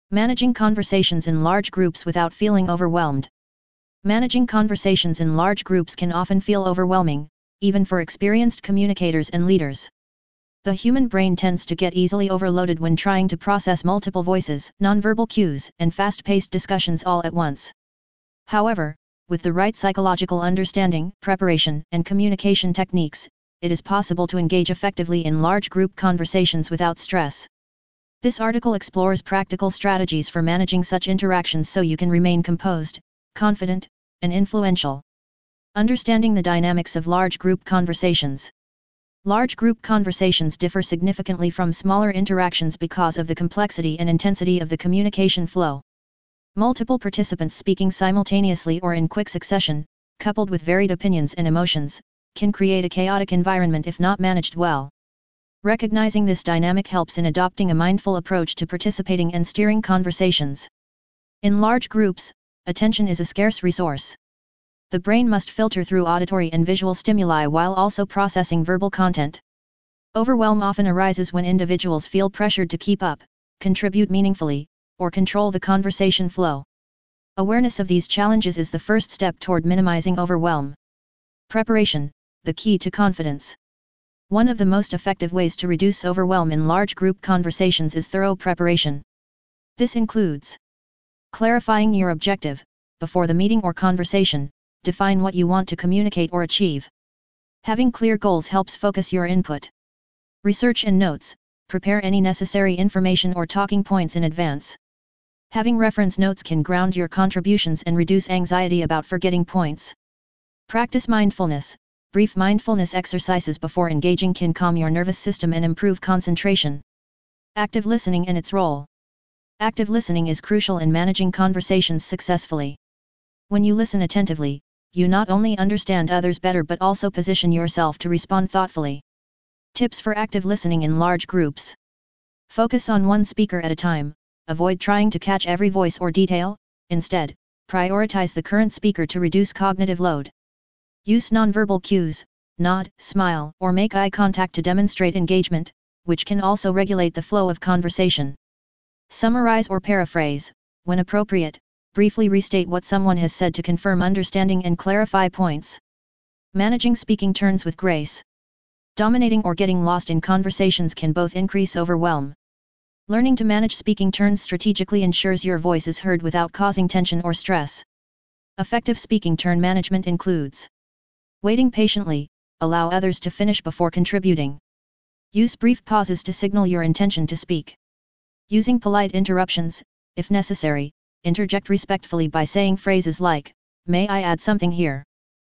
Managing conversations in large groups without feeling overwhelmed. Managing conversations in large groups can often feel overwhelming, even for experienced communicators and leaders. The human brain tends to get easily overloaded when trying to process multiple voices, nonverbal cues, and fast-paced discussions all at once. However, with the right psychological understanding, preparation, and communication techniques, it is possible to engage effectively in large group conversations without stress. This article explores practical strategies for managing such interactions so you can remain composed, confident, and influential. Understanding the dynamics of large group conversations. Large group conversations differ significantly from smaller interactions because of the complexity and intensity of the communication flow. Multiple participants speaking simultaneously or in quick succession, coupled with varied opinions and emotions, can create a chaotic environment if not managed well. Recognizing this dynamic helps in adopting a mindful approach to participating and steering conversations. In large groups, attention is a scarce resource. The brain must filter through auditory and visual stimuli while also processing verbal content. Overwhelm often arises when individuals feel pressured to keep up, contribute meaningfully, or control the conversation flow. Awareness of these challenges is the first step toward minimizing overwhelm. Preparation, the key to confidence. One of the most effective ways to reduce overwhelm in large group conversations is thorough preparation. This includes clarifying your objective. Before the meeting or conversation, define what you want to communicate or achieve. Having clear goals helps focus your input. Research and notes. Prepare any necessary information or talking points in advance. Having reference notes can ground your contributions and reduce anxiety about forgetting points. Practice mindfulness. Brief mindfulness exercises before engaging can calm your nervous system and improve concentration. Active listening and its role. Active listening is crucial in managing conversations successfully. When you listen attentively, you not only understand others better but also position yourself to respond thoughtfully. Tips for active listening in large groups. Focus on one speaker at a time. Avoid trying to catch every voice or detail. Instead, prioritize the current speaker to reduce cognitive load. Use nonverbal cues, nod, smile, or make eye contact to demonstrate engagement, which can also regulate the flow of conversation. Summarize or paraphrase. When appropriate, briefly restate what someone has said to confirm understanding and clarify points. Managing speaking turns with grace. Dominating or getting lost in conversations can both increase overwhelm. Learning to manage speaking turns strategically ensures your voice is heard without causing tension or stress. Effective speaking turn management includes waiting patiently, allow others to finish before contributing. Use brief pauses to signal your intention to speak. Using polite interruptions, if necessary, interject respectfully by saying phrases like, "May I add something here?"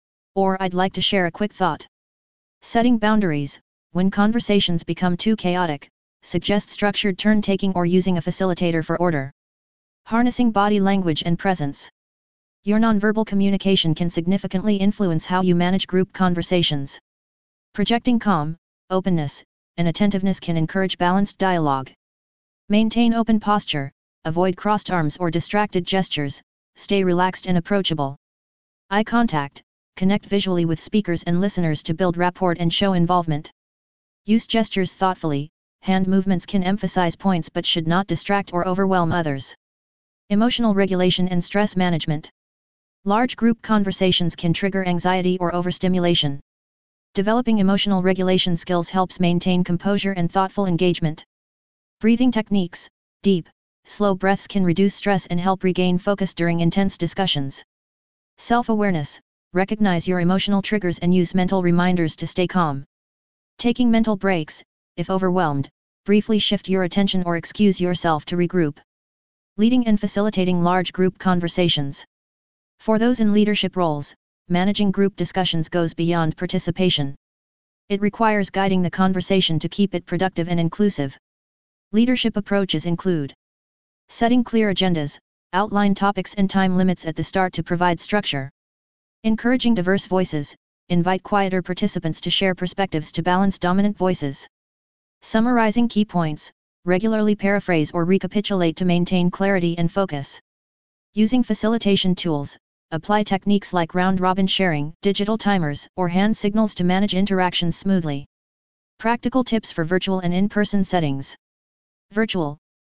or "I'd like to share a quick thought." Setting boundaries. When conversations become too chaotic, suggest structured turn-taking or using a facilitator for order. Harnessing body language and presence. Your nonverbal communication can significantly influence how you manage group conversations. Projecting calm, openness, and attentiveness can encourage balanced dialogue. Maintain open posture, avoid crossed arms or distracted gestures, stay relaxed and approachable. Eye contact. Connect visually with speakers and listeners to build rapport and show involvement. Use gestures thoughtfully. Hand movements can emphasize points but should not distract or overwhelm others. Emotional regulation and stress management. Large group conversations can trigger anxiety or overstimulation. Developing emotional regulation skills helps maintain composure and thoughtful engagement. Breathing techniques. Deep, slow breaths can reduce stress and help regain focus during intense discussions. Self-awareness. Recognize your emotional triggers and use mental reminders to stay calm. Taking mental breaks. If overwhelmed, briefly shift your attention or excuse yourself to regroup. Leading and facilitating large group conversations. For those in leadership roles, managing group discussions goes beyond participation. It requires guiding the conversation to keep it productive and inclusive. Leadership approaches include setting clear agendas, outline topics and time limits at the start to provide structure. Encouraging diverse voices, invite quieter participants to share perspectives to balance dominant voices. Summarizing key points, regularly paraphrase or recapitulate to maintain clarity and focus. Using facilitation tools, apply techniques like round-robin sharing, digital timers, or hand signals to manage interactions smoothly. Practical tips for virtual and in-person settings. Virtual,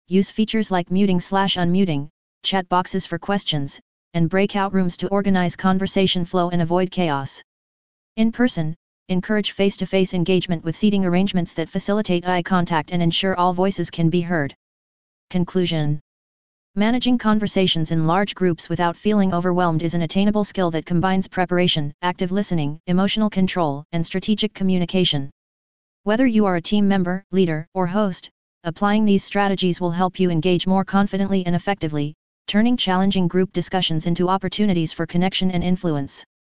use features like muting/unmuting, chat boxes for questions, and breakout rooms to organize conversation flow and avoid chaos. In person, encourage face-to-face engagement with seating arrangements that facilitate eye contact and ensure all voices can be heard. Conclusion: managing conversations in large groups without feeling overwhelmed is an attainable skill that combines preparation, active listening, emotional control, and strategic communication. Whether you are a team member, leader, or host, applying these strategies will help you engage more confidently and effectively, turning challenging group discussions into opportunities for connection and influence.